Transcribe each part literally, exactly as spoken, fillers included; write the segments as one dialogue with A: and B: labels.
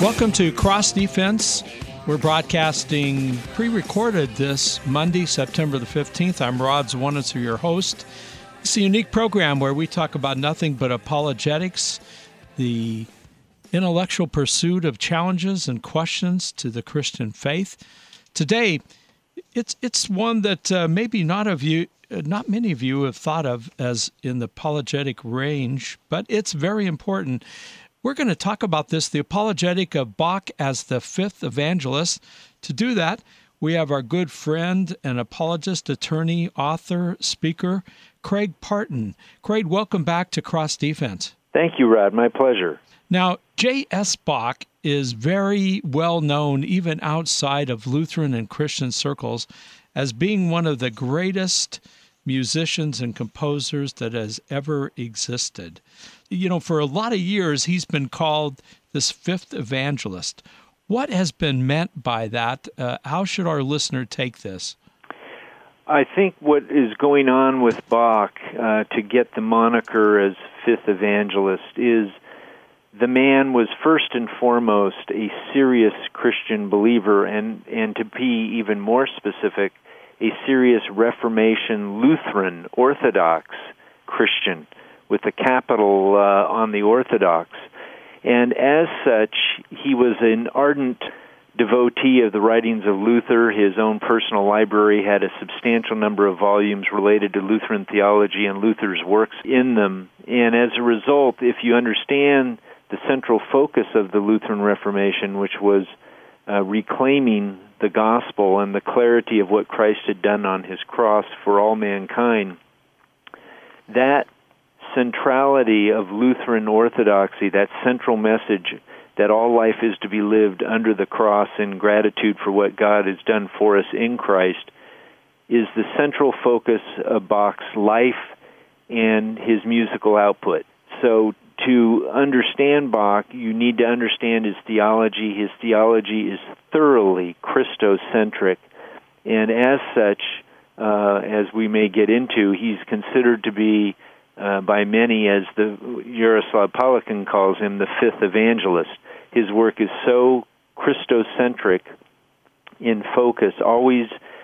A: Welcome to Cross Defense. We're broadcasting pre-recorded this Monday, September the fifteenth. I'm Rod Zwonitzer, your host. It's a unique program where we talk about nothing but apologetics, the intellectual pursuit of challenges and questions to the Christian faith. Today, it's it's one that uh, maybe not of you, not many of you have thought of as in the apologetic range, but it's very important. We're going to talk about this, the apologetic of Bach as the fifth evangelist. To do that, we have our good friend and apologist, attorney, author, speaker, Craig Parton. Craig, welcome back to Cross Defense.
B: Thank you, Rod. My pleasure.
A: Now, J S. Bach is very well known, even outside of Lutheran and Christian circles, as being one of the greatest musicians and composers that has ever existed. You know, for a lot of years, he's been called this fifth evangelist. What has been meant by that? Uh, how should our listener take this?
B: I think what is going on with Bach uh, to get the moniker as fifth evangelist is the man was first and foremost a serious Christian believer, and, and to be even more specific, a serious Reformation Lutheran Orthodox Christian, with a capital uh, on the Orthodox. And as such, he was an ardent devotee of the writings of Luther. His own personal library had a substantial number of volumes related to Lutheran theology and Luther's works in them. And as a result, if you understand the central focus of the Lutheran Reformation, which was uh, reclaiming the gospel and the clarity of what Christ had done on his cross for all mankind, that centrality of Lutheran orthodoxy, that central message that all life is to be lived under the cross in gratitude for what God has done for us in Christ, is the central focus of Bach's life and his musical output. So to understand Bach, you need to understand his theology. His theology is thoroughly Christocentric, and as such, uh, as we may get into, he's considered to be Uh, by many, as the Jaroslav Pelikan calls him, the fifth evangelist. His work is so Christocentric in focus, always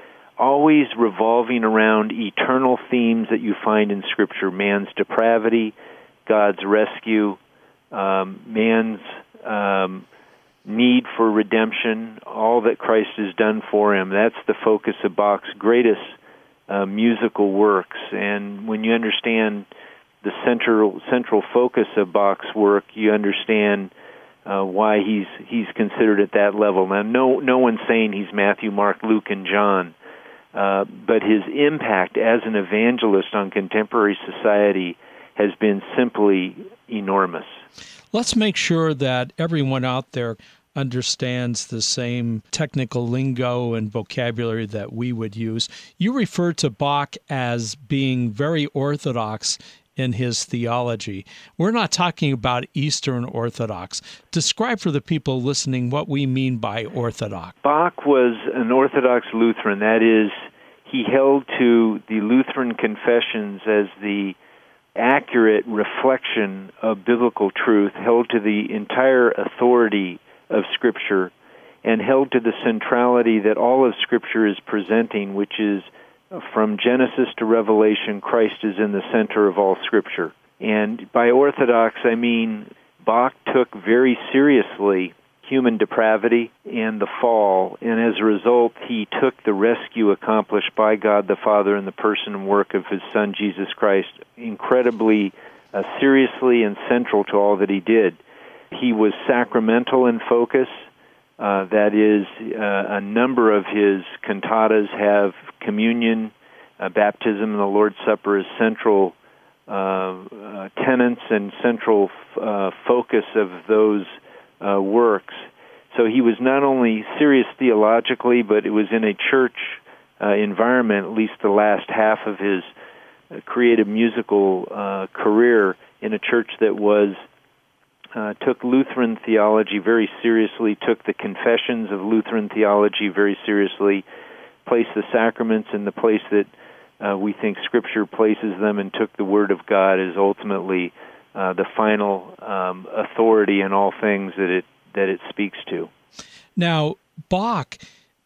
B: always revolving around eternal themes that you find in Scripture: man's depravity, God's rescue, um, man's um, need for redemption, all that Christ has done for him. That's the focus of Bach's greatest uh, musical works. And when you understand the central central focus of Bach's work, you understand uh, why he's he's considered at that level. Now, no no one's saying he's Matthew, Mark, Luke, and John, uh, but his impact as an evangelist on contemporary society has been simply enormous.
A: Let's make sure that everyone out there understands the same technical lingo and vocabulary that we would use. You refer to Bach as being very orthodox in his theology. We're not talking about Eastern Orthodox. Describe for the people listening what we mean by orthodox.
B: Bach was an Orthodox Lutheran. That is, he held to the Lutheran confessions as the accurate reflection of biblical truth, held to the entire authority of Scripture, and held to the centrality that all of Scripture is presenting, which is from Genesis to Revelation, Christ is in the center of all Scripture. And by orthodox, I mean Bach took very seriously human depravity and the fall, and as a result, he took the rescue accomplished by God the Father in the person and work of his Son, Jesus Christ, incredibly uh, seriously and central to all that he did. He was sacramental in focus. Uh, that is, uh, a number of his cantatas have communion, uh, baptism, and the Lord's Supper as central uh, uh, tenets and central uh, focus of those uh, works. So he was not only serious theologically, but it was in a church uh, environment, at least the last half of his uh, creative musical uh, career, in a church that was Uh, took Lutheran theology very seriously, took the confessions of Lutheran theology very seriously, placed the sacraments in the place that uh, we think Scripture places them, and took the Word of God as ultimately uh, the final um, authority in all things that it that it speaks to.
A: Now, Bach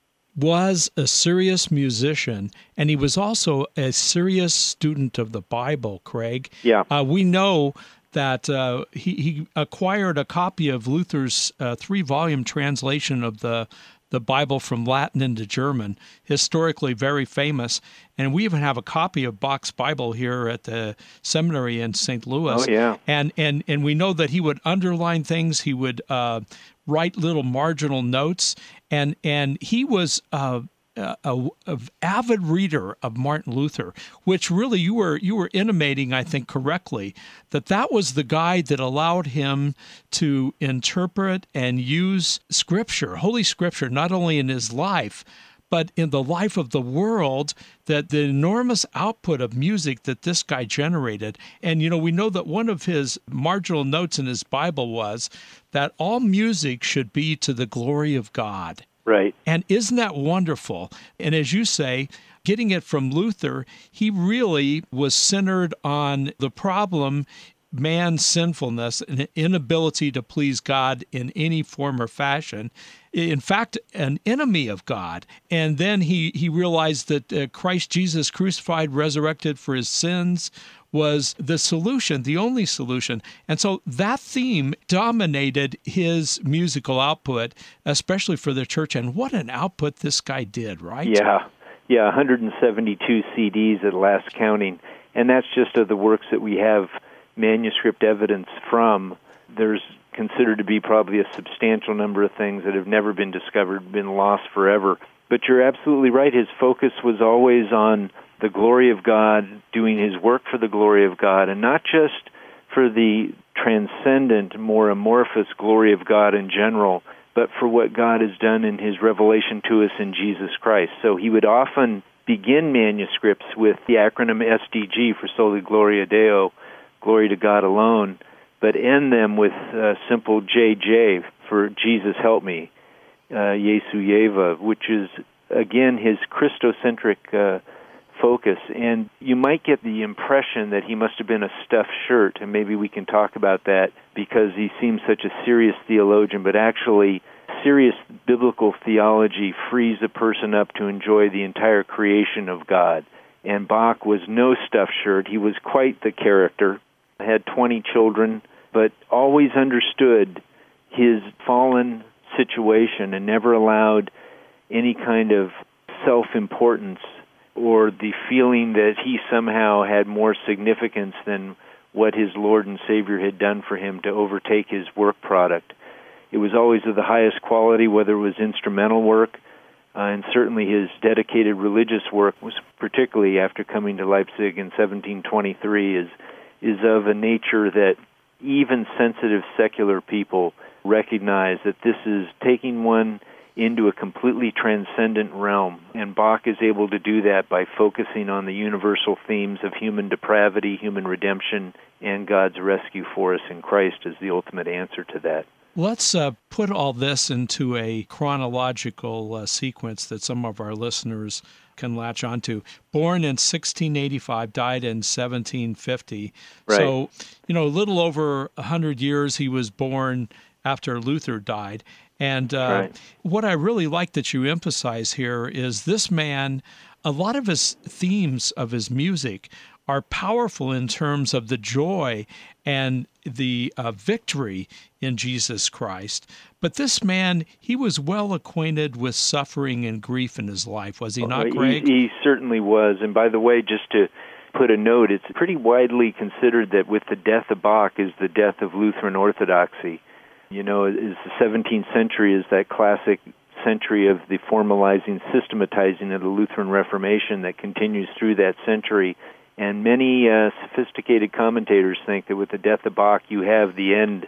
A: was a serious musician, and he was also a serious student of the Bible, Craig.
B: Yeah.
A: Uh, we know that uh, he, he acquired a copy of Luther's uh, three-volume translation of the the Bible from Latin into German, historically very famous. And we even have a copy of Bach's Bible here at the seminary in Saint Louis.
B: Oh, yeah.
A: And, and, and we know that he would underline things. He would uh, write little marginal notes. And, and he was uh, a, a, a avid reader of Martin Luther, which really you were you were intimating, I think, correctly, that that was the guide that allowed him to interpret and use Scripture, Holy Scripture, not only in his life, but in the life of the world, that the enormous output of music that this guy generated. And, you know, we know that one of his marginal notes in his Bible was that all music should be to the glory of God.
B: Right.
A: And isn't that wonderful? And as you say, getting it from Luther, he really was centered on the problem, man's sinfulness and inability to please God in any form or fashion. In fact, an enemy of God. And then he, he realized that uh, Christ Jesus crucified, resurrected for his sins, was the solution, the only solution. And so that theme dominated his musical output, especially for the church. And what an output this guy did, right?
B: Yeah, yeah, one hundred seventy-two C Ds at last counting. And that's just of the works that we have manuscript evidence from. There's considered to be probably a substantial number of things that have never been discovered, been lost forever. But you're absolutely right. His focus was always on the glory of God, doing his work for the glory of God, and not just for the transcendent, more amorphous glory of God in general, but for what God has done in his revelation to us in Jesus Christ. So he would often begin manuscripts with the acronym S D G for Soli Gloria Deo, glory to God alone, but end them with uh, simple J J for Jesus help me, uh, Jesu Yeva, which is, again, his Christocentric uh, focus. And you might get the impression that he must have been a stuffed shirt, and maybe we can talk about that because he seems such a serious theologian, but actually serious biblical theology frees a person up to enjoy the entire creation of God. And Bach was no stuffed shirt. He was quite the character, had twenty children, but always understood his fallen situation and never allowed any kind of self-importance or the feeling that he somehow had more significance than what his Lord and Savior had done for him to overtake his work product. It was always of the highest quality, whether it was instrumental work, uh, and certainly his dedicated religious work was, particularly after coming to Leipzig in seventeen twenty-three, is is of a nature that even sensitive secular people recognize that this is taking one into a completely transcendent realm. And Bach is able to do that by focusing on the universal themes of human depravity, human redemption, and God's rescue for us in Christ as the ultimate answer to that.
A: Let's uh, put all this into a chronological uh, sequence that some of our listeners can latch onto. Born in sixteen eighty-five, died in seventeen fifty.
B: Right.
A: So, you know, a little over one hundred years he was born after Luther died. And uh,
B: right.
A: what I really like that you emphasize here is this man, a lot of his themes of his music are powerful in terms of the joy and the uh, victory in Jesus Christ. But this man, he was well acquainted with suffering and grief in his life, was he not,
B: uh,
A: Craig?
B: He, he certainly was. And by the way, just to put a note, it's pretty widely considered that with the death of Bach is the death of Lutheran Orthodoxy. You know, is the seventeenth century is that classic century of the formalizing, systematizing of the Lutheran Reformation that continues through that century. And many uh, sophisticated commentators think that with the death of Bach, you have the end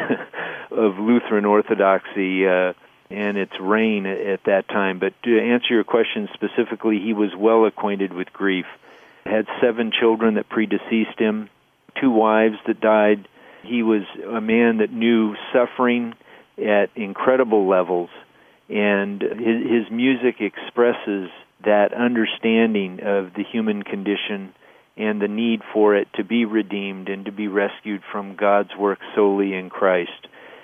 B: of Lutheran Orthodoxy uh, and its reign at that time. But to answer your question specifically, he was well acquainted with grief. Had seven children that predeceased him, two wives that died. He was a man that knew suffering at incredible levels, and his, his music expresses that understanding of the human condition and the need for it to be redeemed and to be rescued from God's work solely in Christ.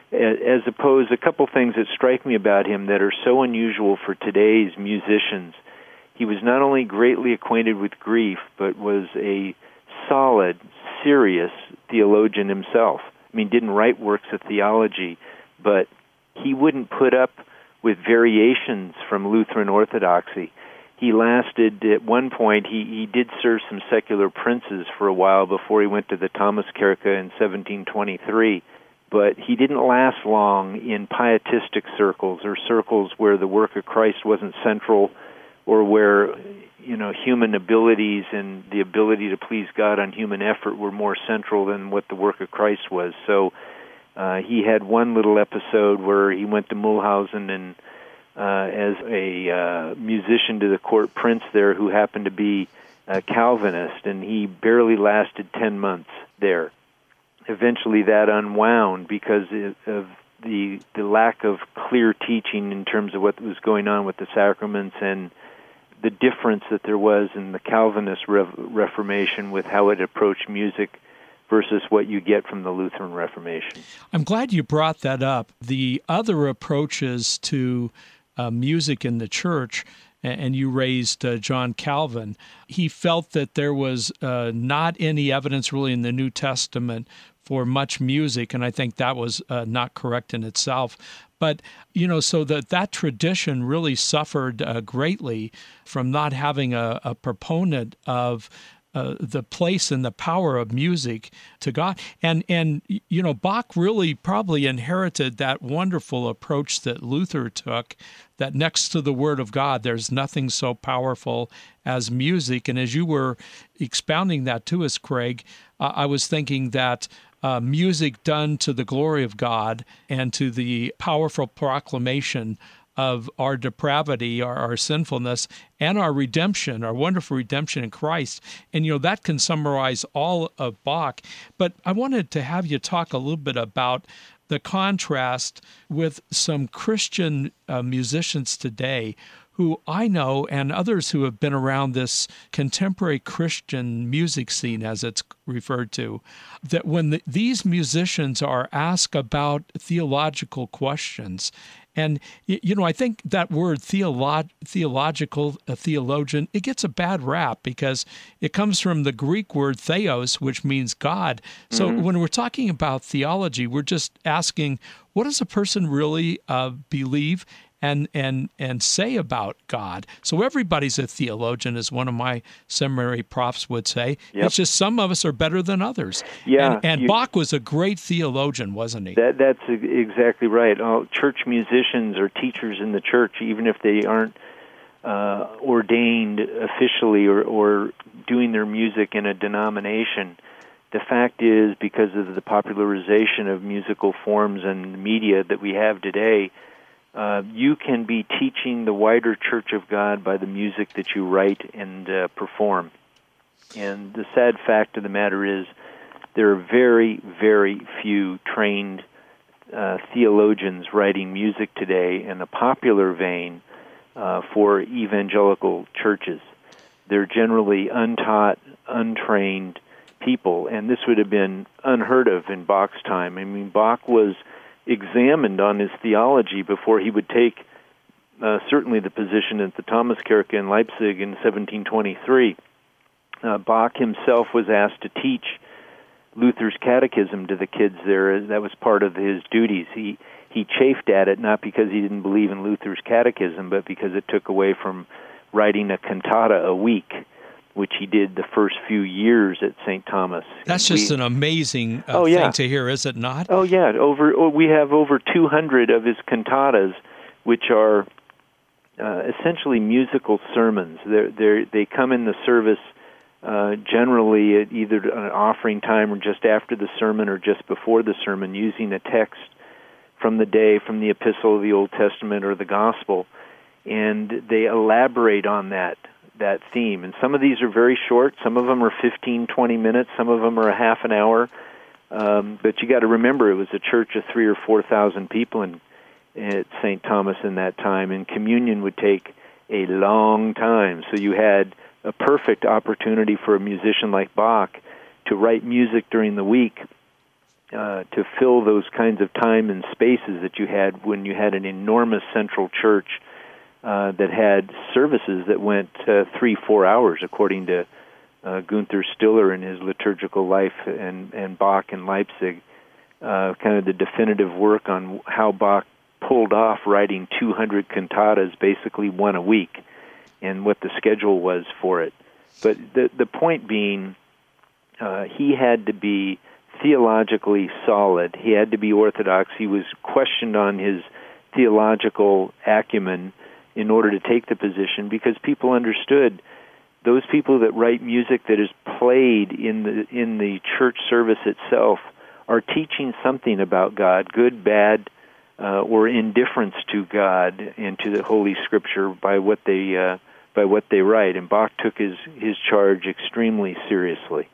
B: as opposed, a couple things that strike me about him that are so unusual for today's musicians. He was not only greatly acquainted with grief, but was a solid, serious theologian himself. I mean, didn't write works of theology, but he wouldn't put up with variations from Lutheran orthodoxy. He lasted, at one point, he, he did serve some secular princes for a while before he went to the Thomaskirche in seventeen twenty-three. But he didn't last long in pietistic circles or circles where the work of Christ wasn't central, or where, you know, human abilities and the ability to please God on human effort were more central than what the work of Christ was. So uh, he had one little episode where he went to Mulhausen and uh, as a uh, musician to the court prince there who happened to be a Calvinist, and he barely lasted ten months there. Eventually that unwound because of the the lack of clear teaching in terms of what was going on with the sacraments and the difference that there was in the Calvinist Rev- Reformation with how it approached music versus what you get from the Lutheran Reformation.
A: I'm glad you brought that up. The other approaches to uh, music in the church, and you raised uh, John Calvin, he felt that there was uh, not any evidence really in the New Testament for much music, and I think that was uh, not correct in itself. But, you know, so that that tradition really suffered uh, greatly from not having a, a proponent of uh, the place and the power of music to God. And, and, you know, Bach really probably inherited that wonderful approach that Luther took, that next to the Word of God, there's nothing so powerful as music. And as you were expounding that to us, Craig, uh, I was thinking that Uh, music done to the glory of God and to the powerful proclamation of our depravity, our, our sinfulness, and our redemption, our wonderful redemption in Christ. And, you know, that can summarize all of Bach. But I wanted to have you talk a little bit about the contrast with some Christian uh, musicians today who I know, and others who have been around this contemporary Christian music scene, as it's referred to, that when the, these musicians are asked about theological questions, and, you know, I think that word theolo- theological, a theologian, it gets a bad rap because it comes from the Greek word theos, which means God. So mm-hmm. when we're talking about theology, we're just asking, what does a person really uh, believe and and and say about God? So everybody's a theologian, as one of my seminary profs would say. Yep. It's just some of us are better than others.
B: Yeah,
A: and, and
B: you,
A: Bach was a great theologian, wasn't he?
B: That, that's exactly right. All church musicians or teachers in the church, even if they aren't uh, ordained officially or, or doing their music in a denomination, the fact is, because of the popularization of musical forms and media that we have today, Uh, you can be teaching the wider Church of God by the music that you write and uh, perform. And the sad fact of the matter is there are very, very few trained uh, theologians writing music today in a popular vein uh, for evangelical churches. They're generally untaught, untrained people, and this would have been unheard of in Bach's time. I mean, Bach was examined on his theology before he would take uh, certainly the position at the Thomaskirche in Leipzig in seventeen twenty-three. Uh, Bach himself was asked to teach Luther's catechism to the kids there. That was part of his duties. He he chafed at it, not because he didn't believe in Luther's catechism, but because it took away from writing a cantata a week, which he did the first few years at Saint Thomas.
A: That's just we, an amazing uh,
B: oh,
A: thing
B: yeah.
A: to hear, is it not?
B: Oh, yeah. Over oh, we have over two hundred of his cantatas, which are uh, essentially musical sermons. They're, they're, they come in the service uh, generally at either an offering time or just after the sermon or just before the sermon, using a text from the day, from the Epistle of the Old Testament or the Gospel, and they elaborate on that that theme. And some of these are very short. Some of them are fifteen, twenty minutes. Some of them are a half an hour. Um, but you got to remember, it was a church of three or four thousand people in, at Saint Thomas in that time, and communion would take a long time. So you had a perfect opportunity for a musician like Bach to write music during the week uh, to fill those kinds of time and spaces that you had when you had an enormous central church uh, that had services that went uh, three, four hours, according to uh, Gunther Stiller in his Liturgical Life and, and Bach in Leipzig, uh, kind of the definitive work on how Bach pulled off writing two hundred cantatas, basically one a week, and what the schedule was for it. But the the point being, uh, he had to be theologically solid. He had to be orthodox. He was questioned on his theological acumen in order to take the position, because people understood those people that write music that is played in the in the church service itself are teaching something about God, good, bad, uh, or indifference to God and to the Holy Scripture by what they uh, by what they write. And Bach took his his charge extremely seriously.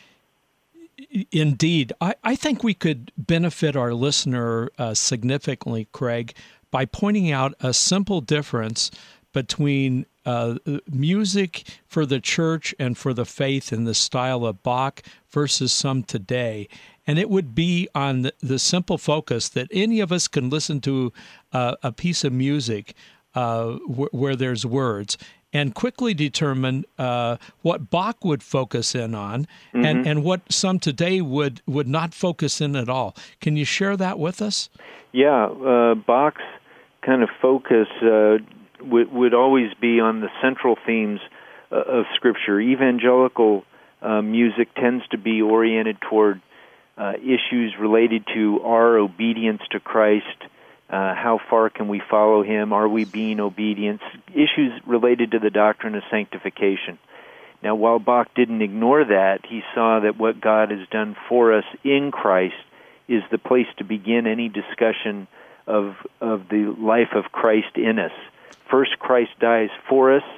A: Indeed. I, I think we could benefit our listener uh, significantly, Craig, by pointing out a simple difference between uh, music for the church and for the faith in the style of Bach versus some today. And it would be on the, the simple focus that any of us can listen to uh, a piece of music uh, wh- where there's words and quickly determine uh, what Bach would focus in on mm-hmm. and, and what some today would, would not focus in at all. Can you share that with us?
B: Yeah, uh, Bach's kind of focus uh, would, would always be on the central themes uh, of Scripture. Evangelical uh, music tends to be oriented toward uh, issues related to our obedience to Christ. Uh, how far can we follow Him? Are we being obedient? Issues related to the doctrine of sanctification. Now, while Bach didn't ignore that, he saw that what God has done for us in Christ is the place to begin any discussion of of the life of Christ in us. First, Christ dies for us.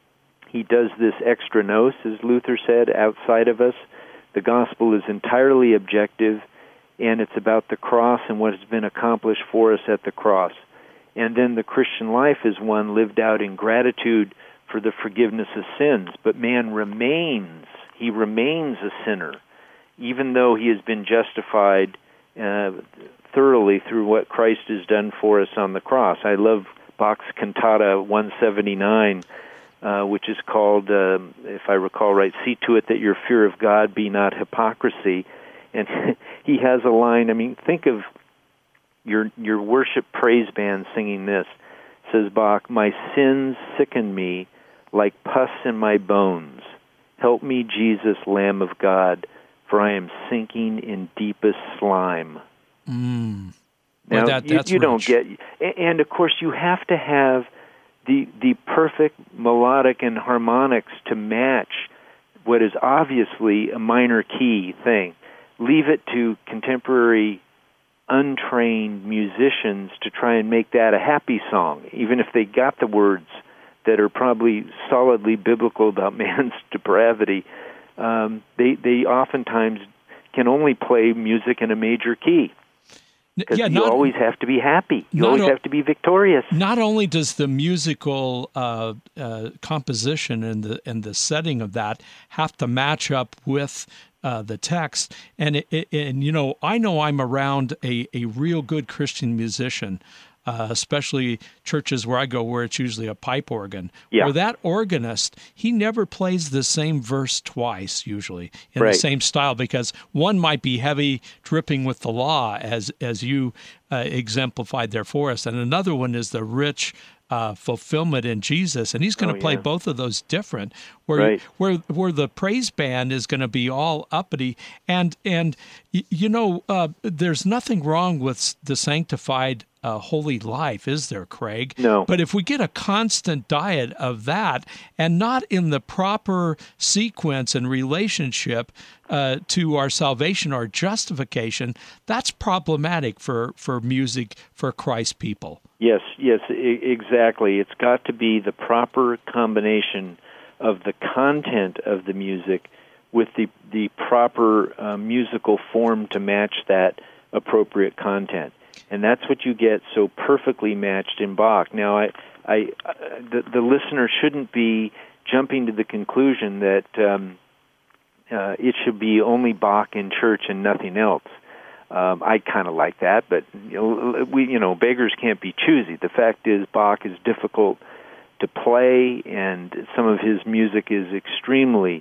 B: He does this extra nos, as Luther said, outside of us. The gospel is entirely objective, and it's about the cross and what has been accomplished for us at the cross. And then the Christian life is one lived out in gratitude for the forgiveness of sins. But man remains, he remains a sinner, even though he has been justified uh, thoroughly through what Christ has done for us on the cross. I love Bach's Cantata one seventy-nine, uh, which is called, uh, if I recall right, "See to it that your fear of God be not hypocrisy." And he has a line, I mean, think of your your worship praise band singing this. Says Bach, "My sins sicken me like pus in my bones. Help me, Jesus, Lamb of God, for I am sinking in deepest slime."
A: Mm.
B: Now,
A: well, that,
B: you,
A: that's
B: you don't
A: rich.
B: get, and of course you have to have the the perfect melodic and harmonics to match what is obviously a minor key thing. Leave it to contemporary untrained musicians to try and make that a happy song, even if they got the words that are probably solidly biblical about man's depravity. Um, they they oftentimes can only play music in a major key. Because
A: yeah,
B: you
A: not,
B: always have to be happy. You always o- have to be victorious.
A: Not only does the musical uh, uh, composition and the and the setting of that have to match up with uh, the text, and it, it, and you know, I know I'm around a, a real good Christian musician, uh, especially churches where I go, where it's usually a pipe organ.
B: Yeah.
A: Where that organist, he never plays the same verse twice, usually, in
B: right.
A: the same style, because one might be heavy, dripping with the law, as as you uh, exemplified there for us, and another one is the rich uh, fulfillment in Jesus, and he's going to
B: oh,
A: play
B: yeah.
A: both of those different, where
B: right.
A: where where the praise band is going to be all uppity, and and you know, uh, there's nothing wrong with the sanctified Uh, holy life, is there, Craig?
B: No.
A: But if we get a constant diet of that and not in the proper sequence and relationship uh, to our salvation, our justification, that's problematic for, for music for Christ people.
B: Yes, yes, I- exactly. It's got to be the proper combination of the content of the music with the, the proper uh, musical form to match that appropriate content. And that's what you get so perfectly matched in Bach. Now, I, I, uh, the, the listener shouldn't be jumping to the conclusion that um, uh, it should be only Bach in church and nothing else. Um, I kind of like that, but you know, we, you know, beggars can't be choosy. The fact is, Bach is difficult to play, and some of his music is extremely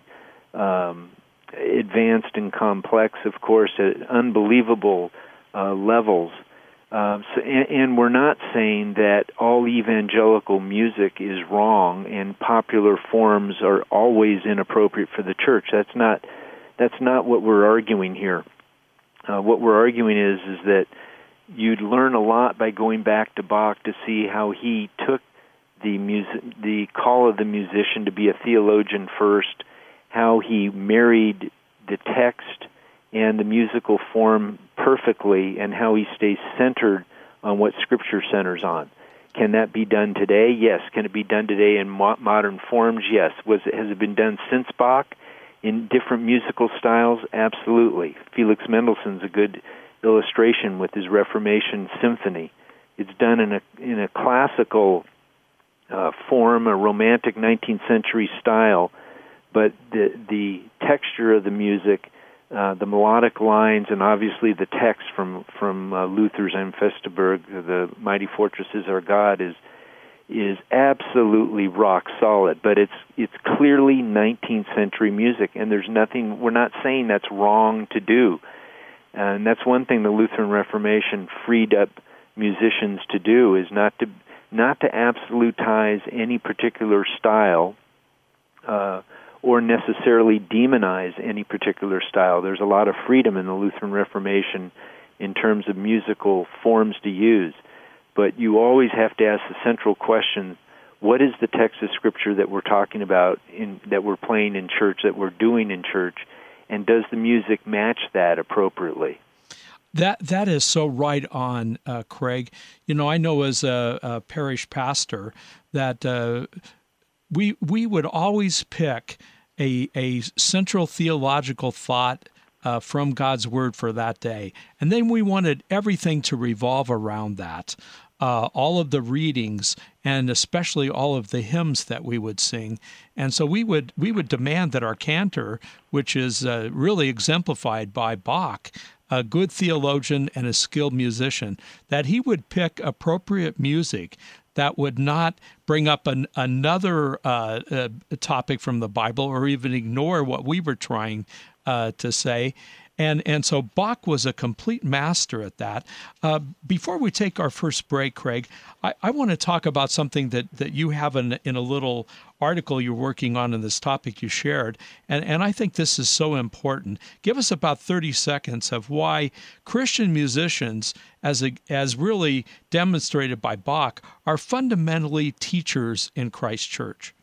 B: um, advanced and complex, of course, at unbelievable uh, levels. Uh, so, and, and we're not saying that all evangelical music is wrong and popular forms are always inappropriate for the church. That's not that's not what we're arguing here. Uh, what we're arguing is is that you'd learn a lot by going back to Bach to see how he took the music, the call of the musician to be a theologian first, how he married the text and the musical form perfectly, and how he stays centered on what Scripture centers on. Can that be done today? Yes. Can it be done today in mo- modern forms? Yes. Was it, has it been done since Bach in different musical styles? Absolutely. Felix Mendelssohn's a good illustration with his Reformation Symphony. It's done in a in a classical uh, form, a romantic nineteenth century style, but the the texture of the music, Uh, the melodic lines, and obviously the text from from uh, Luther's Ein Festgebirge, "The Mighty Fortress is Our God," is is absolutely rock solid. But it's it's clearly nineteenth century music, and there's nothing. We're not saying that's wrong to do, and that's one thing the Lutheran Reformation freed up musicians to do, is not to not to absolutize any particular style. Uh, or necessarily demonize any particular style. There's a lot of freedom in the Lutheran Reformation in terms of musical forms to use. But you always have to ask the central question, what is the text of Scripture that we're talking about, in, that we're playing in church, that we're doing in church, and does the music match that appropriately?
A: That that is so right on, uh, Craig. You know, I know as a, a parish pastor that uh, we we would always pick a a central theological thought uh, from God's Word for that day, and then we wanted everything to revolve around that. Uh, all of the readings, and especially all of the hymns that we would sing, and so we would we would demand that our cantor, which is uh, really exemplified by Bach, a good theologian and a skilled musician, that he would pick appropriate music that would not bring up an, another uh, uh, topic from the Bible or even ignore what we were trying uh, to say. And and so Bach was a complete master at that. Uh, before we take our first break, Craig, I, I want to talk about something that, that you have in, in a little article you're working on in this topic you shared, and, and I think this is so important. Give us about thirty seconds of why Christian musicians, as a, as really demonstrated by Bach, are fundamentally teachers in Christ Church.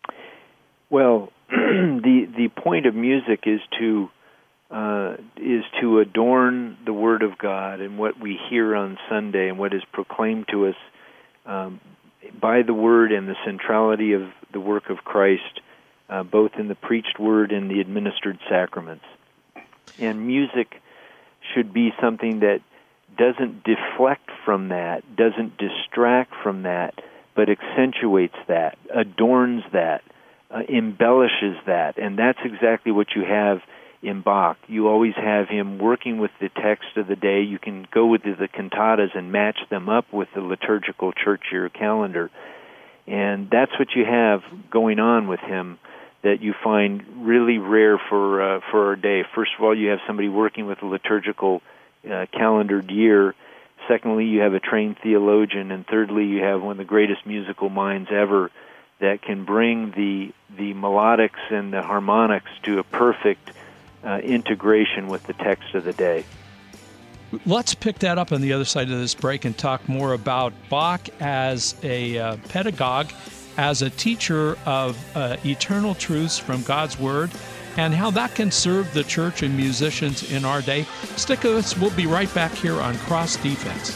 B: Well, the the point of music is to Uh, is to adorn the Word of God and what we hear on Sunday and what is proclaimed to us um, by the Word and the centrality of the work of Christ, uh, both in the preached Word and the administered sacraments. And music should be something that doesn't deflect from that, doesn't distract from that, but accentuates that, adorns that, uh, embellishes that. And that's exactly what you have in Bach. You always have him working with the text of the day. You can go with the, the cantatas and match them up with the liturgical church year calendar. And that's what you have going on with him that you find really rare for uh, for our day. First of all, you have somebody working with a liturgical uh, calendared year. Secondly, you have a trained theologian. And thirdly, you have one of the greatest musical minds ever that can bring the the melodics and the harmonics to a perfect Uh, integration with the text of the day.
A: Let's pick that up on the other side of this break and talk more about Bach as a uh, pedagogue, as a teacher of uh, eternal truths from God's Word, and how that can serve the church and musicians in our day. Stick with us. We'll be right back here on Cross Defense.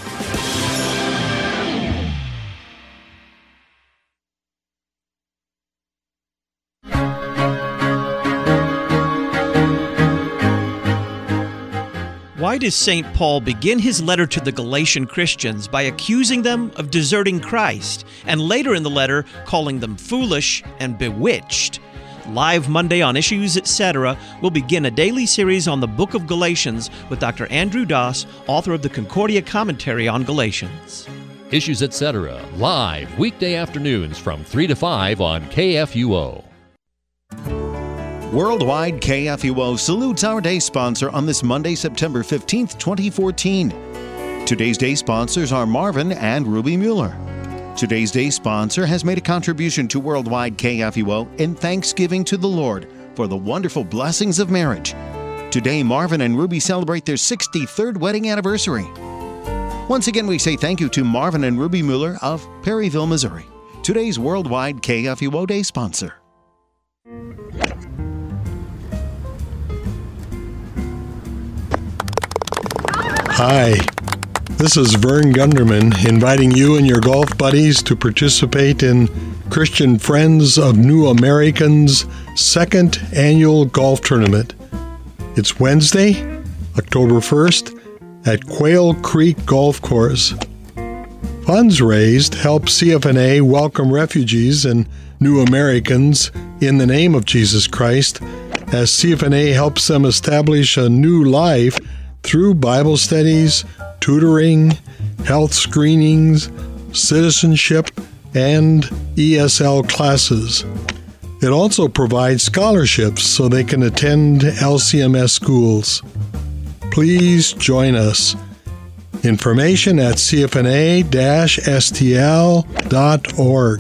C: Why does Saint Paul begin his letter to the Galatian Christians by accusing them of deserting Christ, and later in the letter calling them foolish and bewitched? Live Monday on Issues, et cetera, we'll begin a daily series on the book of Galatians with Doctor Andrew Doss, author of the Concordia Commentary on Galatians.
D: Issues, et cetera, live weekday afternoons from three to five on K F U O.
E: Worldwide K F U O salutes our day sponsor on this Monday, September fifteenth, twenty fourteen. Today's day sponsors are Marvin and Ruby Mueller. Today's day sponsor has made a contribution to Worldwide K F U O in thanksgiving to the Lord for the wonderful blessings of marriage. Today, Marvin and Ruby celebrate their sixty-third wedding anniversary. Once again, we say thank you to Marvin and Ruby Mueller of Perryville, Missouri, today's Worldwide K F U O Day sponsor.
F: Hi, this is Vern Gunderman inviting you and your golf buddies to participate in Christian Friends of New Americans' second annual golf tournament. It's Wednesday, October first, at Quail Creek Golf Course. Funds raised help C F N A welcome refugees and new Americans in the name of Jesus Christ, as C F N A helps them establish a new life through Bible studies, tutoring, health screenings, citizenship, and E S L classes. It also provides scholarships so they can attend L C M S schools. Please join us. Information at c f n a dash s t l dot org.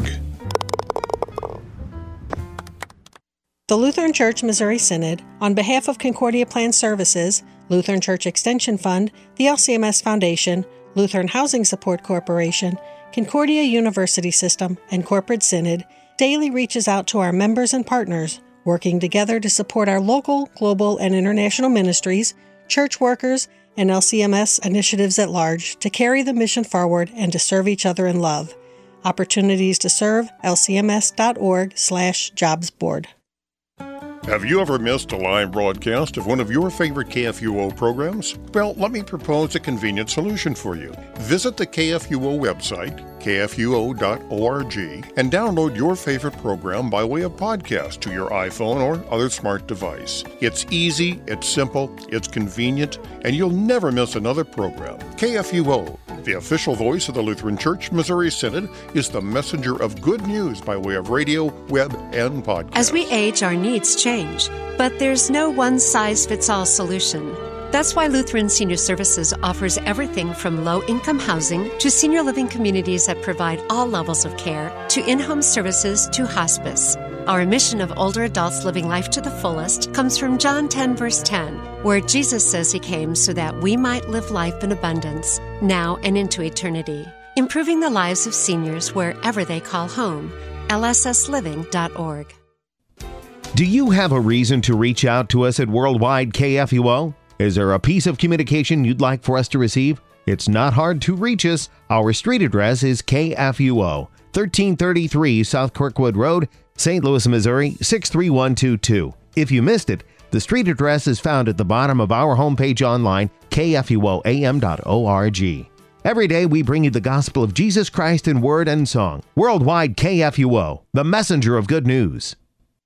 G: The Lutheran Church Missouri Synod, on behalf of Concordia Plan Services, Lutheran Church Extension Fund, the L C M S Foundation, Lutheran Housing Support Corporation, Concordia University System, and Corporate Synod, daily reaches out to our members and partners, working together to support our local, global, and international ministries, church workers, and L C M S initiatives at large to carry the mission forward and to serve each other in love. Opportunities to serve, l c m s dot org slash jobs board.
H: Have you ever missed a live broadcast of one of your favorite K F U O programs? Well, let me propose a convenient solution for you. Visit the K F U O website, k f u o dot org, and download your favorite program by way of podcast to your iPhone or other smart device. It's easy, it's simple, it's convenient, and you'll never miss another program. K F U O, the official voice of the Lutheran Church Missouri Synod, is the messenger of good news by way of radio, web, and podcast.
I: As we age, our needs change, but there's no one-size-fits-all solution. That's why Lutheran Senior Services offers everything from low-income housing to senior living communities that provide all levels of care, to in-home services to hospice. Our mission of older adults living life to the fullest comes from John ten, verse ten, where Jesus says he came so that we might live life in abundance, now and into eternity, improving the lives of seniors wherever they call home. l s s living dot org.
E: Do you have a reason to reach out to us at Worldwide K F U O? Is there a piece of communication you'd like for us to receive? It's not hard to reach us. Our street address is K F U O, thirteen thirty-three South Kirkwood Road, Saint Louis, Missouri, six three one two two. If you missed it, the street address is found at the bottom of our homepage online, k f u o a m dot org. Every day we bring you the gospel of Jesus Christ in word and song. Worldwide K F U O, the messenger of good news.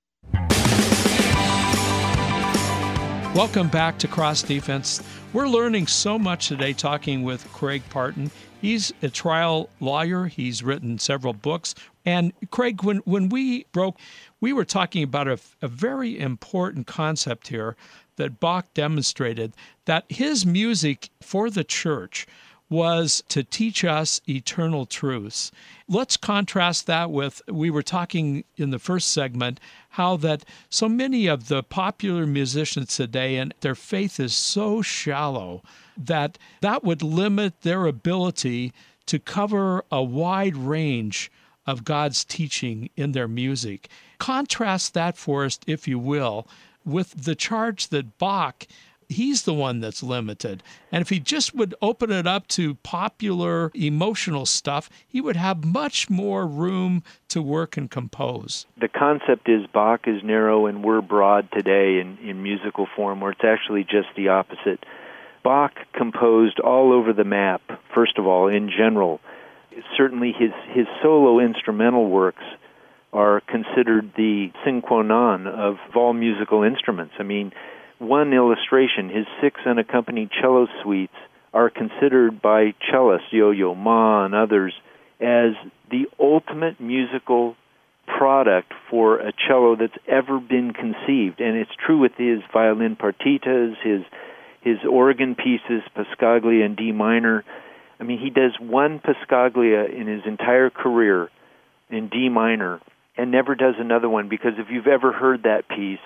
A: Welcome back to Cross Defense. We're learning so much today talking with Craig Parton. He's a trial lawyer. He's written several books. And Craig, when, when we broke, we were talking about a, a very important concept here that Bach demonstrated, that his music for the church was to teach us eternal truths. Let's contrast that with, we were talking in the first segment, how that so many of the popular musicians today, and their faith is so shallow, that that would limit their ability to cover a wide range of God's teaching in their music. Contrast that for us, if you will, with the charge that Bach, he's the one that's limited. And if he just would open it up to popular emotional stuff, he would have much more room to work and compose.
B: The concept is Bach is narrow and we're broad today in, in musical form, where it's actually just the opposite. Bach composed all over the map, first of all, in general. Certainly his, his solo instrumental works are considered the sine qua non of all musical instruments. I mean, one illustration, his six unaccompanied cello suites are considered by cellists, Yo-Yo Ma and others, as the ultimate musical product for a cello that's ever been conceived. And it's true with his violin partitas, his his organ pieces, Passacaglia in D minor. I mean, he does one Passacaglia in his entire career in D minor and never does another one, because if you've ever heard that piece,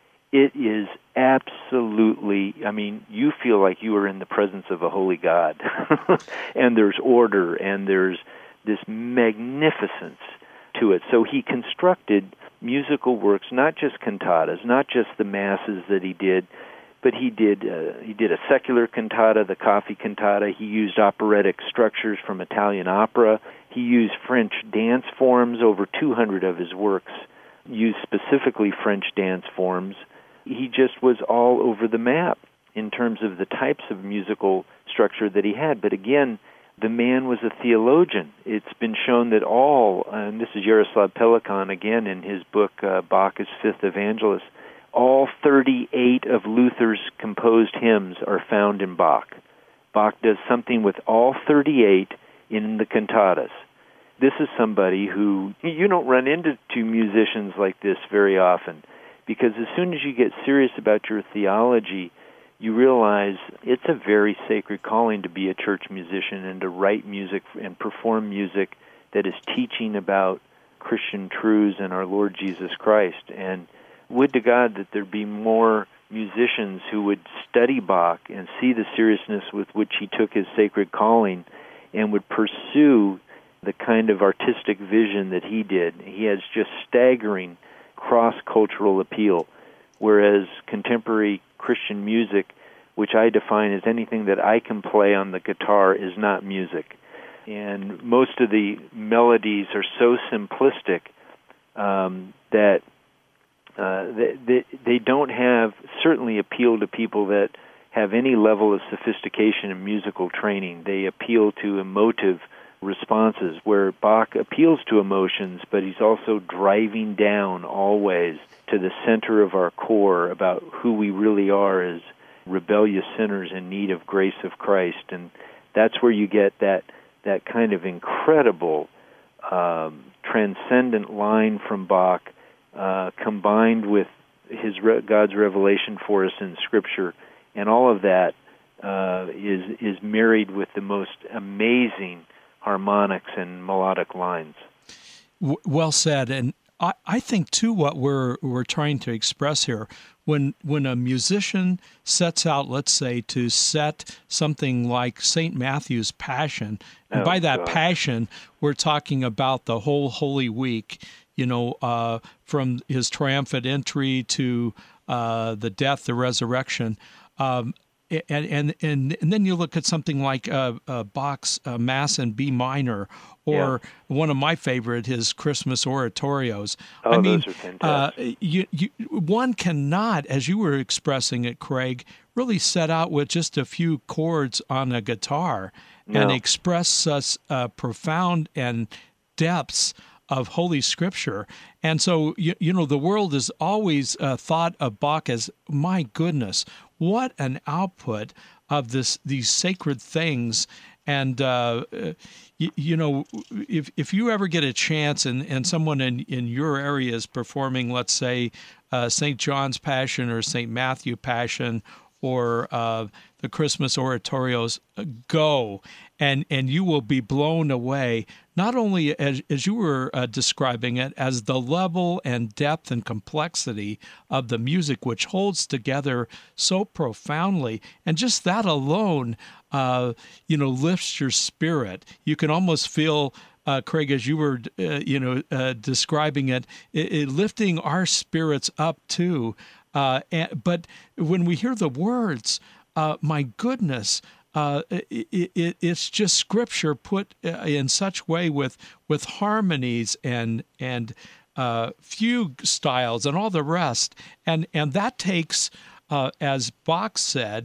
B: it is absolutely, I mean, you feel like you are in the presence of a holy God. And there's order, and there's this magnificence to it. So he constructed musical works, not just cantatas, not just the masses that he did, but he did uh, he did a secular cantata, the coffee cantata. He used operatic structures from Italian opera. He used French dance forms. Over two hundred of his works used specifically French dance forms. He just was all over the map in terms of the types of musical structure that he had. But again, the man was a theologian. It's been shown that all, and this is Jaroslav Pelikan again in his book, uh, Bach as Fifth Evangelist, all thirty-eight of Luther's composed hymns are found in Bach. Bach does something with all thirty-eight in the cantatas. This is somebody who, you don't run into two musicians like this very often, because as soon as you get serious about your theology, you realize it's a very sacred calling to be a church musician and to write music and perform music that is teaching about Christian truths and our Lord Jesus Christ. And would to God that there be more musicians who would study Bach and see the seriousness with which he took his sacred calling and would pursue the kind of artistic vision that he did. He has just staggering cross-cultural appeal, whereas contemporary Christian music, which I define as anything that I can play on the guitar, is not music. And most of the melodies are so simplistic um, that uh, they, they, they don't have, certainly appeal to people that have any level of sophistication in musical training. They appeal to emotive responses, where Bach appeals to emotions, but he's also driving down always to the center of our core about who we really are as rebellious sinners in need of grace of Christ. And that's where you get that that kind of incredible um, transcendent line from Bach uh, combined with his God's revelation for us in Scripture, and all of that uh, is is married with the most amazing harmonics and melodic lines.
A: Well said. And I, I think, too, what we're we're trying to express here, when when a musician sets out, let's say, to set something like Saint Matthew's Passion, and oh, by that God. Passion, we're talking about the whole Holy Week, you know, uh, from his triumphant entry to uh, the death, the resurrection. Um, And, and and and then you look at something like uh, uh, Bach's uh, Mass in B minor, or yeah. one of my favorite, his Christmas oratorios.
B: Oh,
A: I mean,
B: those are fantastic.
A: Uh, you, you, one cannot, as you were expressing it, Craig, really set out with just a few chords on a guitar no. and express such uh, profound and depths of Holy Scripture. And so, you, you know, the world has always uh, thought of Bach as, my goodness, what an output of this these sacred things. And, uh, you, you know, if if you ever get a chance and, and someone in, in your area is performing, let's say, uh, Saint John's Passion or Saint Matthew Passion or uh, the Christmas oratorios, go, and, and you will be blown away, not only as, as you were uh, describing it, as the level and depth and complexity of the music, which holds together so profoundly, and just that alone, uh, you know, lifts your spirit. You can almost feel, uh, Craig, as you were, uh, you know, uh, describing it, it, it, lifting our spirits up too. Uh, and, but when we hear the words, uh, my goodness, uh, it, it, it's just Scripture put in such way with with harmonies and and uh, fugue styles and all the rest, and and that takes, uh, as Bach said,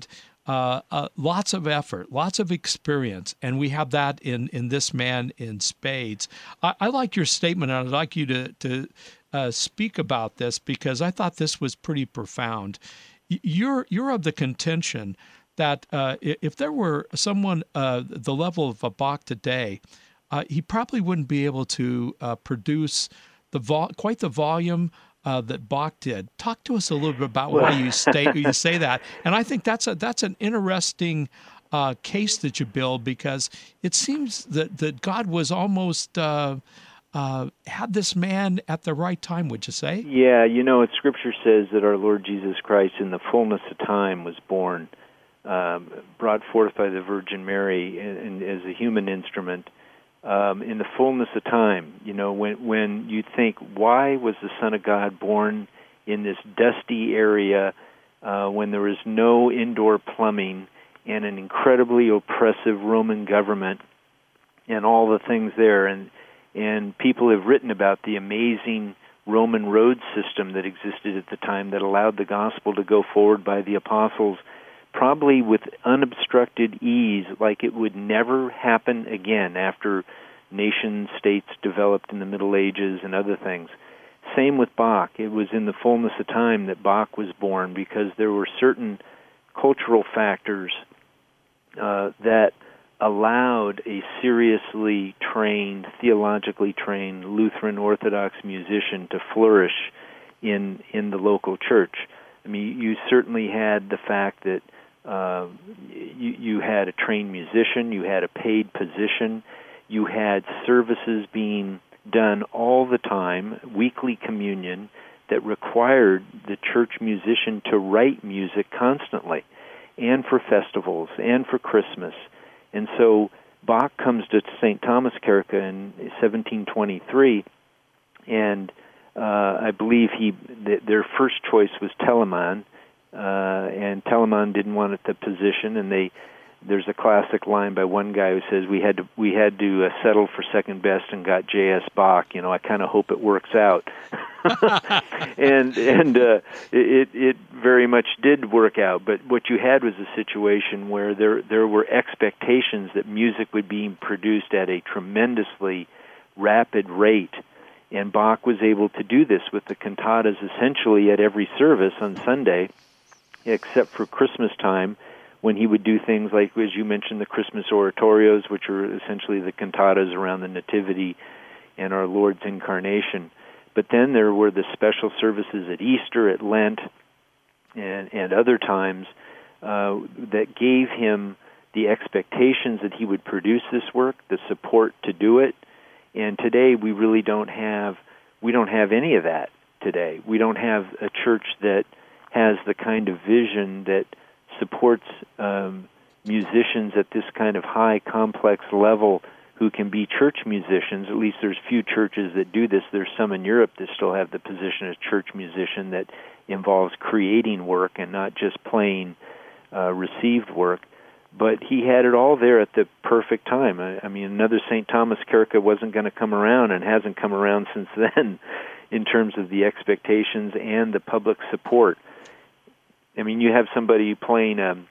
A: uh, uh, lots of effort, lots of experience, and we have that in, in this man in spades. I, I like your statement, and I'd like you to, to uh, speak about this because I thought this was pretty profound. You're, you're of the contention that uh, if there were someone uh, the level of a Bach today, uh, he probably wouldn't be able to uh, produce the vol- quite the volume uh, that Bach did. Talk to us a little bit about why you state you say that. And I think that's a that's an interesting uh, case that you build because it seems that, that God was almost uh, uh, had this man at the right time. Would you say?
B: Yeah, you know, Scripture says that our Lord Jesus Christ, in the fullness of time, was born. Um, brought forth by the Virgin Mary and, and as a human instrument um, in the fullness of time. You know, when when you think, why was the Son of God born in this dusty area uh, when there was no indoor plumbing and an incredibly oppressive Roman government and all the things there? And and people have written about the amazing Roman road system that existed at the time that allowed the gospel to go forward by the apostles probably with unobstructed ease, like it would never happen again after nation-states developed in the Middle Ages and other things. Same with Bach. It was in the fullness of time that Bach was born because there were certain cultural factors uh, that allowed a seriously trained, theologically trained Lutheran Orthodox musician to flourish in in the local church. I mean, you certainly had the fact that uh, you, you had a trained musician, you had a paid position, you had services being done all the time, weekly communion, that required the church musician to write music constantly, and for festivals, and for Christmas. And so Bach comes to Saint Thomas Kirche in seventeen twenty-three, and Uh, I believe he th- their first choice was Telemann, uh, and Telemann didn't want it the position. And they there's a classic line by one guy who says we had to we had to uh, settle for second best and got J S Bach. You know, I kind of hope it works out, and and uh, it it very much did work out. But what you had was a situation where there there were expectations that music would be produced at a tremendously rapid rate. And Bach was able to do this with the cantatas essentially at every service on Sunday, except for Christmas time, when he would do things like, as you mentioned, the Christmas oratorios, which are essentially the cantatas around the Nativity and our Lord's Incarnation. But then there were the special services at Easter, at Lent, and, and other times uh, that gave him the expectations that he would produce this work, the support to do it. And today we really don't have we don't have any of that today. We don't have a church that has the kind of vision that supports um, musicians at this kind of high, complex level who can be church musicians. At least there's few churches that do this. There's some in Europe that still have the position of church musician that involves creating work and not just playing uh, received work. But he had it all there at the perfect time. I, I mean, another Saint Thomas Kirche wasn't going to come around and hasn't come around since then in terms of the expectations and the public support. I mean, you have somebody playing, um,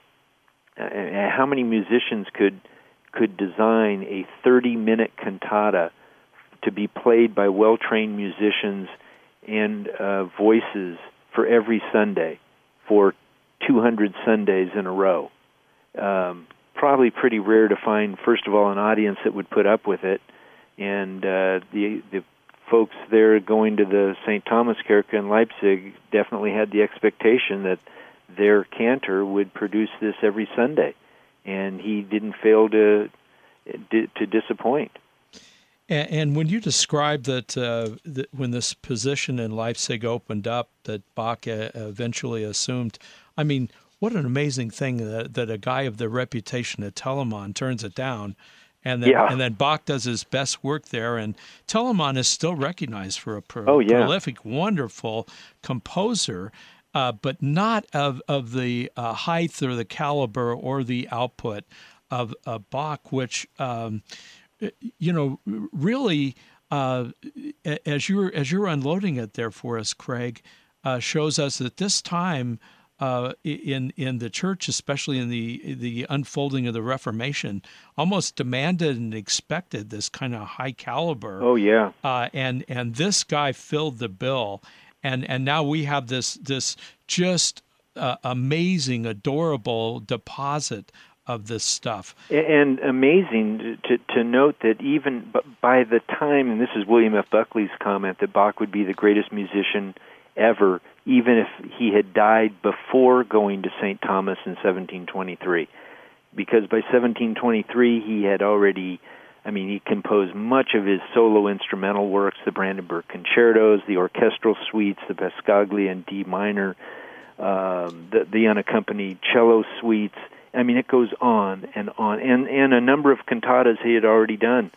B: uh, how many musicians could could design a thirty-minute cantata to be played by well-trained musicians and uh, voices for every Sunday for two hundred Sundays in a row? Um, probably pretty rare to find, first of all, an audience that would put up with it, and uh, the the folks there going to the Saint Thomas Kirche in Leipzig definitely had the expectation that their cantor would produce this every Sunday, and he didn't fail to to disappoint.
A: And, and when you describe that, uh, that when this position in Leipzig opened up, that Bach uh, eventually assumed, I mean, what an amazing thing that, that a guy of the reputation at Telemann turns it down, and then
B: yeah.
A: and then Bach does his best work there. And Telemann is still recognized for a pro-
B: oh, yeah.
A: prolific, wonderful composer, uh, but not of of the uh, height or the caliber or the output of uh, Bach, which um, you know really uh, as you're as you're unloading it there for us, Craig, uh, shows us that this time. uh, in in the church, especially in the the unfolding of the Reformation, almost demanded and expected this kind of high caliber.
B: Oh yeah,
A: uh, and and this guy filled the bill, and and now we have this this just uh, amazing, adorable deposit of this stuff.
B: And amazing to to note that even by the time, and this is William F. Buckley's comment, that Bach would be the greatest musician ever, even if he had died before going to Saint Thomas in seventeen twenty-three. Because by seventeen twenty-three, he had already, I mean, he composed much of his solo instrumental works, the Brandenburg Concertos, the orchestral suites, the Passacaglia in D minor, um, the, the unaccompanied cello suites. I mean, it goes on and on, and, and a number of cantatas he had already done.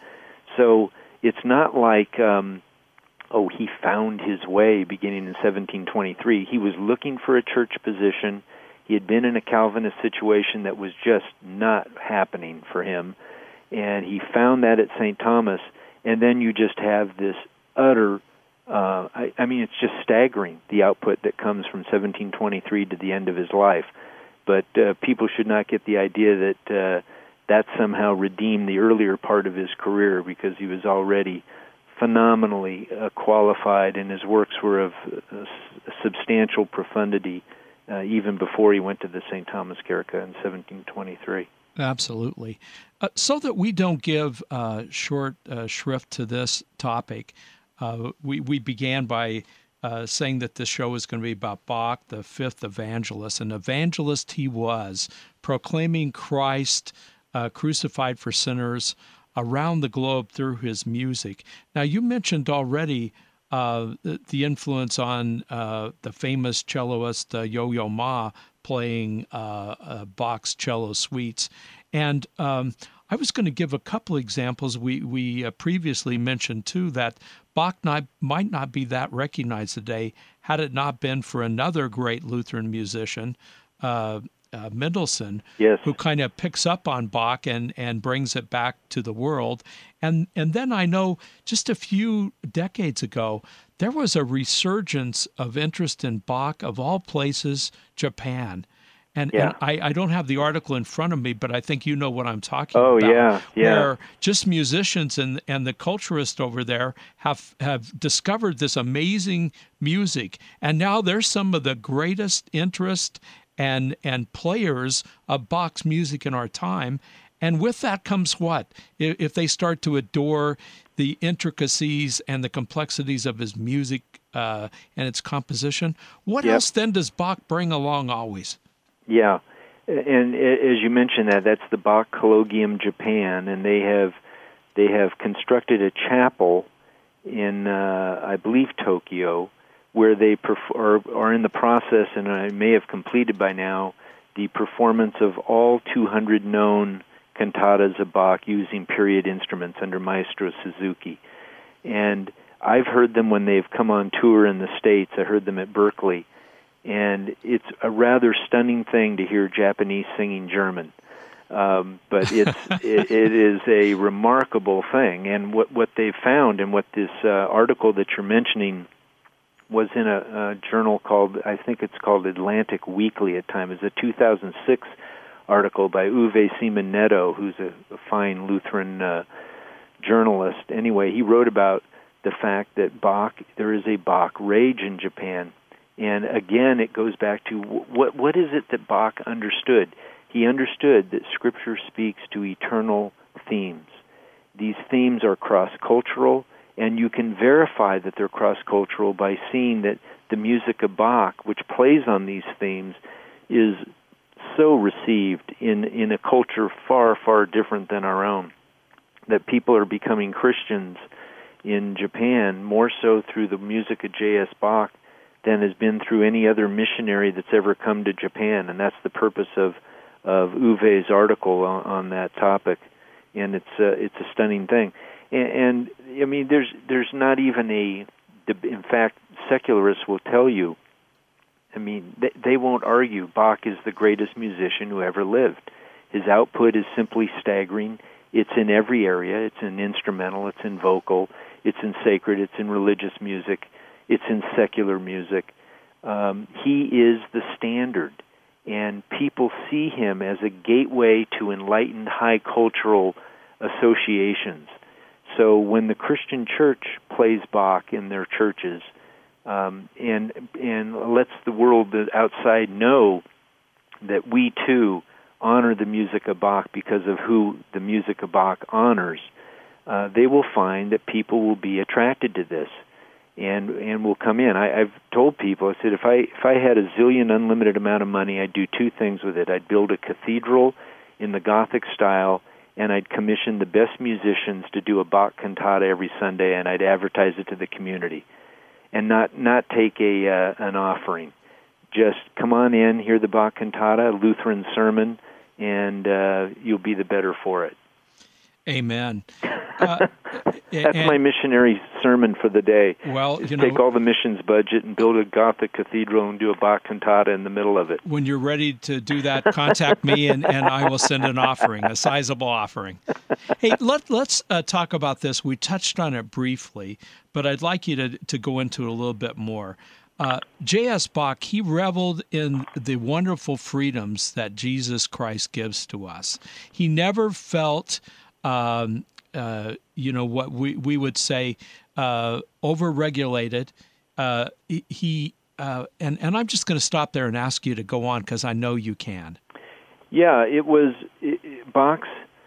B: So it's not like, um, oh, he found his way beginning in seventeen twenty-three. He was looking for a church position. He had been in a Calvinist situation that was just not happening for him, and he found that at Saint Thomas, and then you just have this utter, uh, I, I mean, it's just staggering, the output that comes from seventeen twenty-three to the end of his life. But uh, people should not get the idea that uh, that somehow redeemed the earlier part of his career, because he was already phenomenally uh, qualified, and his works were of uh, substantial profundity uh, even before he went to the Saint Thomas Kerke in seventeen twenty-three.
A: Absolutely. Uh, so that we don't give uh, short uh, shrift to this topic, uh, we, we began by Uh, saying that this show is going to be about Bach, the fifth evangelist. An evangelist he was, proclaiming Christ uh, crucified for sinners around the globe through his music. Now, you mentioned already uh, the, the influence on uh, the famous celloist uh, Yo-Yo Ma playing uh, uh, Bach's cello suites. And um, I was going to give a couple examples. We we uh, previously mentioned, too, that Bach not, might not be that recognized today had it not been for another great Lutheran musician, uh, uh, Mendelssohn,
B: yes,
A: who kind of picks up on Bach and, and brings it back to the world. And, and then I know just a few decades ago, there was a resurgence of interest in Bach, of all places, Japan. And,
B: yeah.
A: and I, I don't have the article in front of me, but I think you know what I'm talking
B: oh,
A: about.
B: Oh, yeah, yeah.
A: Where just musicians and, and the culturists over there have, have discovered this amazing music. And now they're some of the greatest interest and, and players of Bach's music in our time. And with that comes what? If they start to adore the intricacies and the complexities of his music uh, and its composition, what
B: yep.
A: else then does Bach bring along always?
B: Yeah, and as you mentioned that, that's the Bach Collegium Japan, and they have they have constructed a chapel in, uh, I believe, Tokyo, where they perf- are, are in the process, and I may have completed by now, the performance of all two hundred known cantatas of Bach using period instruments under Maestro Suzuki. And I've heard them when they've come on tour in the States. I heard them at Berkeley. And it's a rather stunning thing to hear Japanese singing German, um, but it's it, it is a remarkable thing. And what what they found, and what this uh, article that you're mentioning was in a, a journal called, I think it's called Atlantic Weekly at time. It's a two thousand six article by Uwe Simonetto, who's a, a fine Lutheran uh, journalist. Anyway, he wrote about the fact that Bach, there is a Bach rage in Japan. And again, it goes back to what what is it that Bach understood? He understood that Scripture speaks to eternal themes. These themes are cross-cultural, and you can verify that they're cross-cultural by seeing that the music of Bach, which plays on these themes, is so received in, in a culture far, far different than our own, that people are becoming Christians in Japan more so through the music of J S. Bach than has been through any other missionary that's ever come to Japan, and that's the purpose of of Uwe's article on, on that topic, and it's uh, it's a stunning thing. And, and I mean, there's there's not even a, in fact, secularists will tell you, I mean, they, they won't argue Bach is the greatest musician who ever lived. His output is simply staggering. It's in every area. It's in instrumental, it's in vocal, it's in sacred, it's in religious music, it's in secular music. um, he is the standard, and people see him as a gateway to enlightened high cultural associations. So when the Christian church plays Bach in their churches, um, and and lets the world outside know that we too honor the music of Bach because of who the music of Bach honors, uh, they will find that people will be attracted to this, and and will come in. I, I've told people, I said, if I if I had a zillion unlimited amount of money, I'd do two things with it. I'd build a cathedral in the Gothic style, and I'd commission the best musicians to do a Bach cantata every Sunday, and I'd advertise it to the community, and not not take a uh, an offering. Just come on in, hear the Bach cantata, Lutheran sermon, and uh, you'll be the better for it.
A: Amen. Uh,
B: That's
A: and,
B: my missionary sermon for the day.
A: Well, you
B: know, take all the missions budget and build a Gothic cathedral and do a Bach cantata in the middle of it.
A: When you're ready to do that, contact me, and, and I will send an offering, a sizable offering. Hey, let, let's uh, talk about this. We touched on it briefly, but I'd like you to, to go into it a little bit more. Uh, J S. Bach, he reveled in the wonderful freedoms that Jesus Christ gives to us. He never felt, um, uh, you know, what we, we would say, uh, over-regulated. Uh, he uh, and, and I'm just going to stop there and ask you to go on because I know you can.
B: Yeah, it was, it, Bach's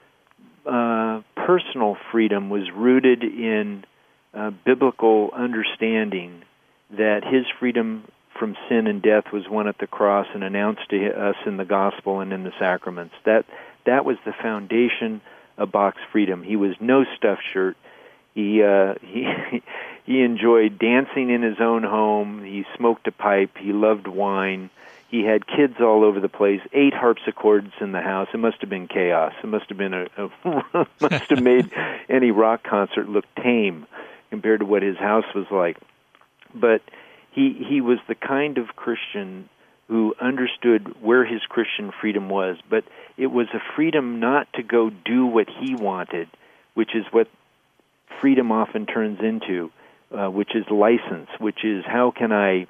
B: uh, personal freedom was rooted in uh, biblical understanding that his freedom from sin and death was won at the cross and announced to us in the gospel and in the sacraments. That that was the foundation of Bach's freedom. He was no stuffed shirt. He uh, he he enjoyed dancing in his own home. He smoked a pipe. He loved wine. He had kids all over the place. Eight harpsichords in the house. It must have been chaos. It must have been a, a must have made any rock concert look tame compared to what his house was like. But he he was the kind of Christian who understood where his Christian freedom was. But it was a freedom not to go do what he wanted, which is what freedom often turns into, uh, which is license, which is how can I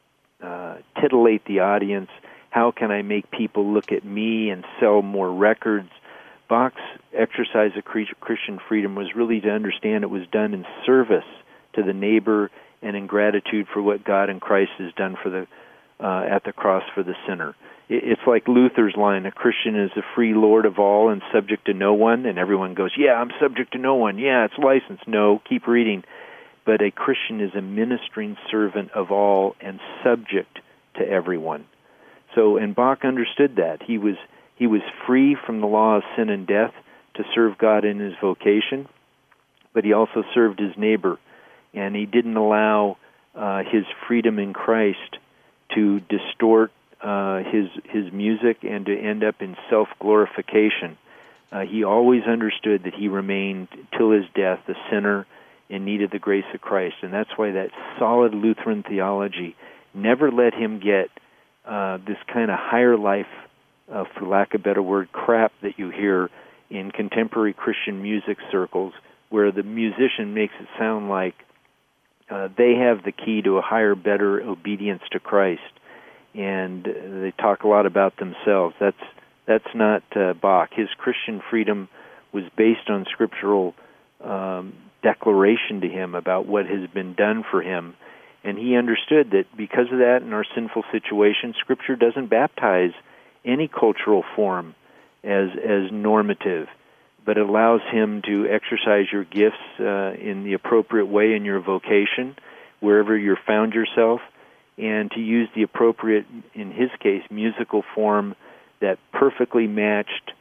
B: uh, titillate the audience, how can I make people look at me and sell more records. Bach's exercise of Christian freedom was really to understand it was done in service to the neighbor and in gratitude for what God and Christ has done for the uh, at the cross for the sinner. It's like Luther's line, a Christian is a free lord of all and subject to no one, and everyone goes, yeah, I'm subject to no one, yeah, it's licensed. No, keep reading. But a Christian is a ministering servant of all and subject to everyone. So, and Bach understood that. He was he was free from the law of sin and death to serve God in his vocation, but he also served his neighbor. And he didn't allow uh, his freedom in Christ to distort uh, his his music and to end up in self-glorification. Uh, he always understood that he remained, till his death, a sinner in need of the grace of Christ. And that's why that solid Lutheran theology never let him get uh, this kind of higher life, uh, for lack of a better word, crap that you hear in contemporary Christian music circles, where the musician makes it sound like Uh, they have the key to a higher, better obedience to Christ, and uh, they talk a lot about themselves. That's that's not uh, Bach. His Christian freedom was based on scriptural um, declaration to him about what has been done for him, and he understood that because of that, in our sinful situation, Scripture doesn't baptize any cultural form as as normative, but it allows him to exercise your gifts uh, in the appropriate way in your vocation, wherever you've found yourself, and to use the appropriate, in his case, musical form that perfectly matched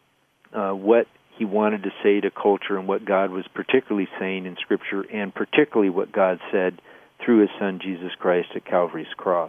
B: uh, what he wanted to say to culture and what God was particularly saying in Scripture, and particularly what God said through his Son, Jesus Christ, at Calvary's cross.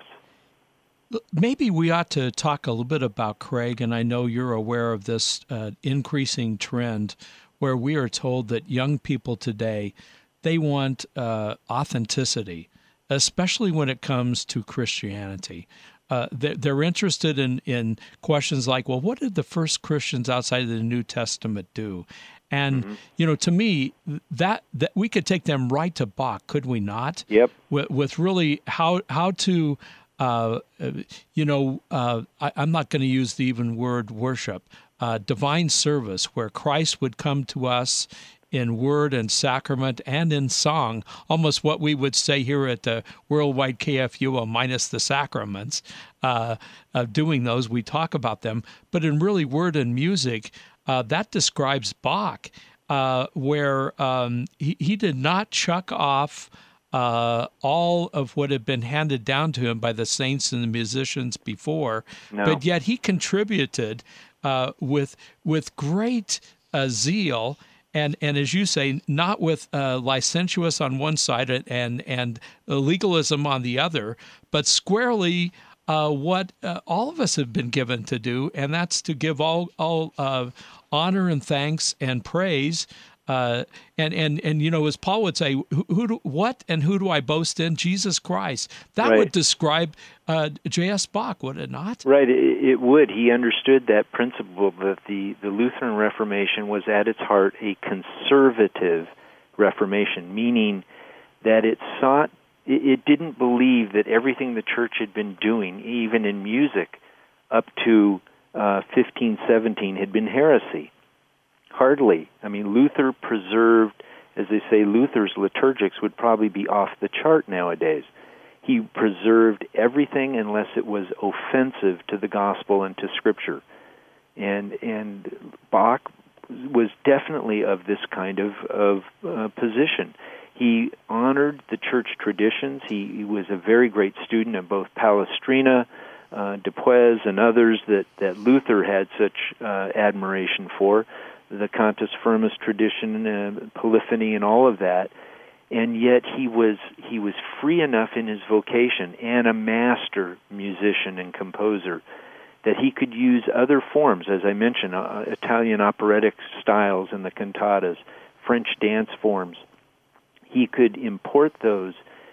A: Maybe we ought to talk a little bit about Craig, and I know you're aware of this uh, increasing trend where we are told that young people today, they want uh, authenticity, especially when it comes to Christianity. Uh, they're, they're interested in, in questions like, well, what did the first Christians outside of the New Testament do? And, mm-hmm. you know, to me, that, that we could take them right to Bach, could we not?
B: Yep.
A: With, with really how how to uh, you know, uh, I, I'm not going to use the even word worship, uh, divine service, where Christ would come to us in word and sacrament and in song, almost what we would say here at the Worldwide K F U O, minus the sacraments. Uh, uh, doing those, we talk about them. But in really word and music, uh, that describes Bach, uh, where um, he, he did not chuck off uh, all of what had been handed down to him by the saints and the musicians before,
B: no.
A: but yet he contributed uh, with with great uh, zeal. And and as you say, not with uh, licentious on one side and and legalism on the other, but squarely uh, what uh, all of us have been given to do, and that's to give all all uh, honor and thanks and praise. Uh, and, and, and, you know, as Paul would say, who, who do, what and who do I boast in? Jesus Christ. That
B: right.
A: would describe uh, J S. Bach, would it not?
B: Right, it, it would. He understood that principle that the, the Lutheran Reformation was at its heart a conservative Reformation, meaning that it sought, it, it didn't believe that everything the church had been doing, even in music, up to uh, fifteen seventeen had been heresy. Hardly. I mean, Luther preserved, as they say, Luther's liturgics would probably be off the chart nowadays. He preserved everything unless it was offensive to the gospel and to Scripture. And and Bach was definitely of this kind of, of uh, position. He honored the church traditions. He, he was a very great student of both Palestrina, uh, Depues, and others that, that Luther had such uh, admiration for. The Cantus Firmus tradition, uh, polyphony, and all of that, and yet he was he was free enough in his vocation and a master musician and composer that he could use other forms, as I mentioned, uh, Italian operatic styles in the cantatas, French dance forms. He could import those,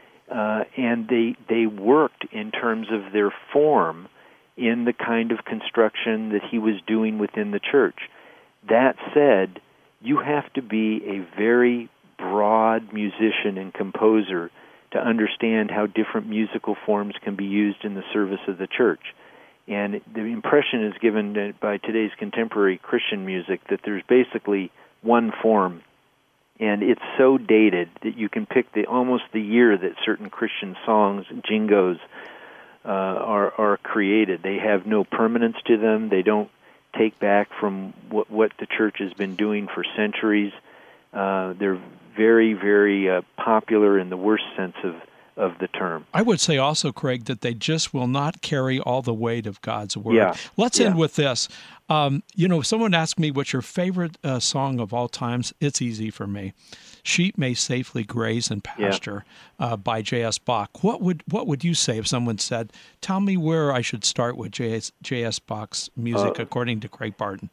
B: uh, and they they worked in terms of their form in the kind of construction that he was doing within the church. That said, you have to be a very broad musician and composer to understand how different musical forms can be used in the service of the church. And the impression is given by today's contemporary Christian music that there's basically one form, and it's so dated that you can pick the almost the year that certain Christian songs, jingos, uh, are, are created. They have no permanence to them. They don't take back from what, what the church has been doing for centuries. Uh, they're very, very uh, popular in the worst sense of, of the term.
A: I would say also, Craig, that they just will not carry all the weight of God's Word.
B: Yeah.
A: Let's
B: yeah.
A: end with this. Um, you know, if someone asked me what's your favorite uh, song of all times, it's easy for me. Sheep May Safely Graze in Pasture yeah. uh, by J S. Bach. What would what would you say if someone said, tell me where I should start with J S. J S. Bach's music, uh, according to Craig Barton?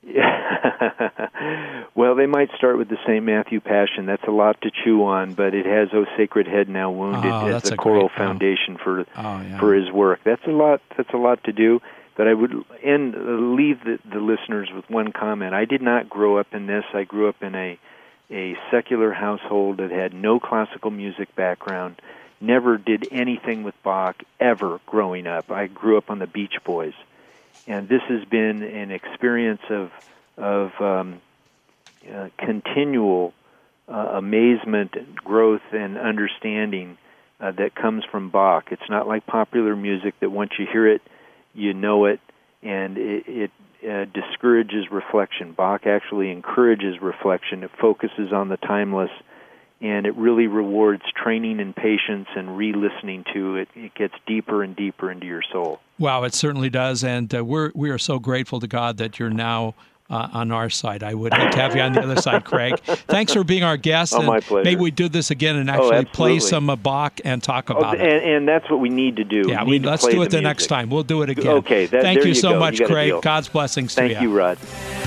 B: Yeah. Well, they might start with the Saint Matthew Passion. That's a lot to chew on, but it has O Sacred Head Now Wounded
A: oh,
B: as the choral
A: great,
B: foundation
A: oh.
B: for
A: oh, yeah.
B: for his work. That's a lot. That's a lot to do. But I would end leave the, the listeners with one comment. I did not grow up in this. I grew up in a a secular household that had no classical music background, never did anything with Bach ever growing up. I grew up on the Beach Boys. And this has been an experience of of um, uh, continual uh, amazement, growth, and understanding uh, that comes from Bach. It's not like popular music that once you hear it, you know it, and it, it uh, discourages reflection. Bach actually encourages reflection. It focuses on the timeless, and it really rewards training and patience and re-listening to it. It gets deeper and deeper into your soul.
A: Wow, it certainly does, and uh, we're we are so grateful to God that you're now uh, on our side. I would hate to have you on the other side, Craig. Thanks for being our guest.
B: Oh,
A: and
B: my pleasure.
A: Maybe we do this again and actually
B: oh,
A: play some uh, Bach and talk about
B: oh,
A: it.
B: And, and that's what we need to do.
A: Yeah,
B: we
A: we,
B: need
A: let's
B: to play
A: do it the,
B: the
A: next time. We'll do it again.
B: Okay, that,
A: Thank
B: there
A: you
B: you
A: so
B: go.
A: much,
B: You got a
A: Craig.
B: deal.
A: God's blessings
B: Thank
A: to you.
B: you, Rod.